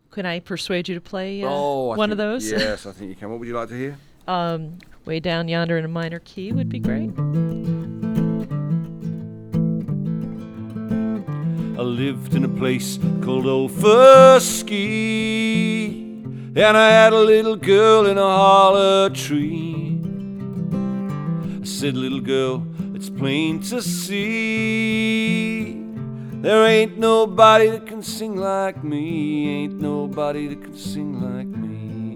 Can I persuade you to play I one of think- those? Yes, I think you can. What would you like to hear? Way Down Yonder in a Minor Key would be great. I lived in a place called Old Fusky, and I had a little girl in a holler tree. I said, little girl, it's plain to see, there ain't nobody that can sing like me, ain't nobody that can sing like me.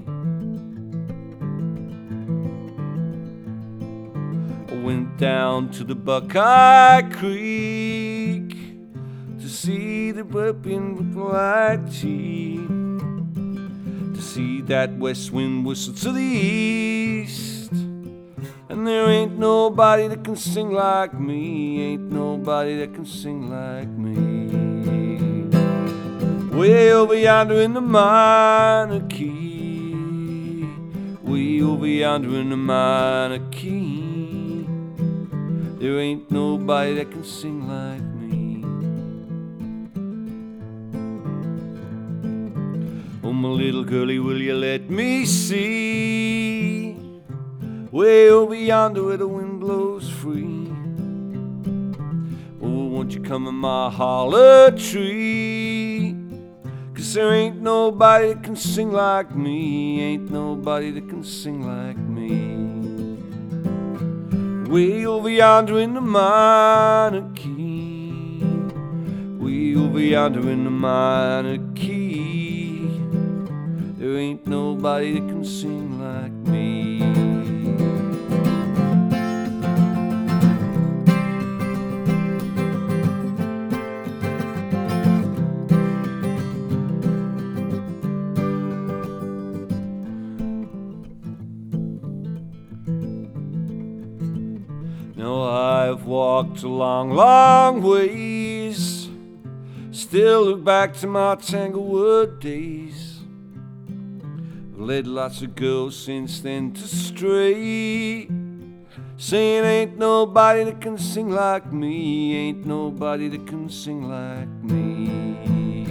I went down to the Buckeye Creek to see the burping with white tea, to see that west wind whistle to the east. And there ain't nobody that can sing like me, ain't nobody that can sing like me. Way over yonder in the minor key, way over yonder in the minor key, there ain't nobody that can sing like me. Oh, my little girlie, will you let me see? Way over yonder where the wind blows free. Oh, won't you come in my holler tree? 'Cause there ain't nobody that can sing like me, ain't nobody that can sing like me. Way over yonder in the minor key, way over yonder in the minor key, there ain't nobody that can sing like me. Now I've walked a long, long ways, still look back to my Tanglewood days. I've led lots of girls since then to stray, saying ain't nobody that can sing like me, ain't nobody that can sing like me.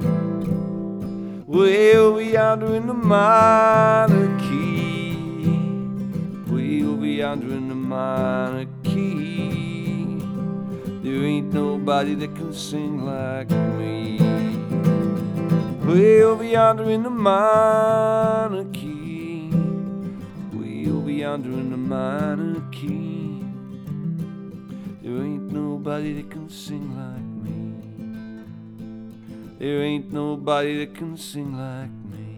Way over yonder in the minor key, way over yonder in the minor key, there ain't nobody that can sing like me. Way over yonder in the minor key, way over yonder in the minor key, there ain't nobody that can sing like me. There ain't nobody that can sing like me.